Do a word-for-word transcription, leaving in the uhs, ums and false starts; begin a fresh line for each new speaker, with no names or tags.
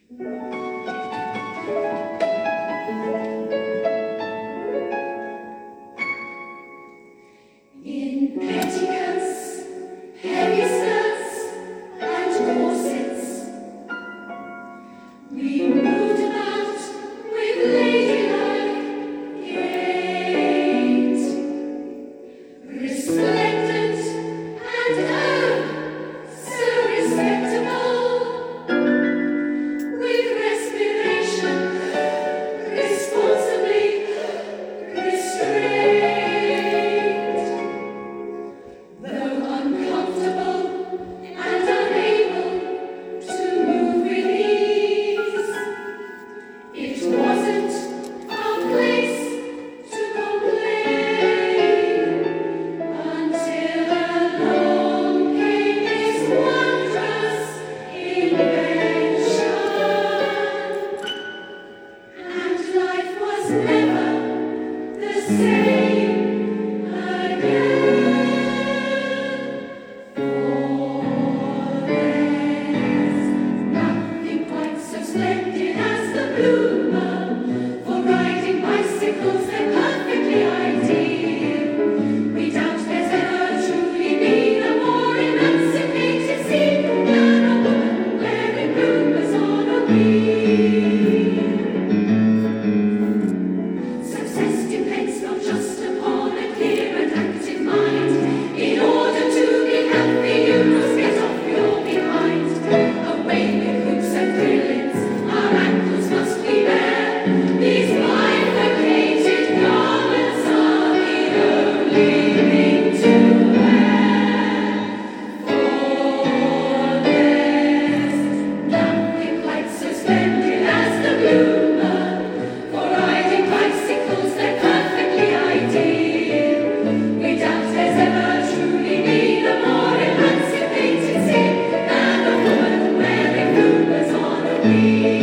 In petticoats, heavy skirts, and corsets, we moved about with ladylike gait, resplendent and oh, so respectable, with respiration responsibly restrained. Though uncomfortable and unable to move with ease, it wasn't our place to complain until along came this wondrous invention, and life was never the same again. Nothing quite so splendid as the bloomer, for riding bicycles they're perfectly ideal. We doubt there's ever truly been a more emancipated scene than a woman wearing bloomers on a wheel. Success depends not just upon a clear and active mind. In order to be healthy, you must get off your behind. Away with hoops and drillings, our ankles must be bare. These bifurcated garments are the only thing to wear. For there's nothing quite so splendid as the bloomer, for riding bicycles they're perfectly ideal. We doubt there's ever truly been a more emancipated scene than a woman wearing bloomers on a wheel.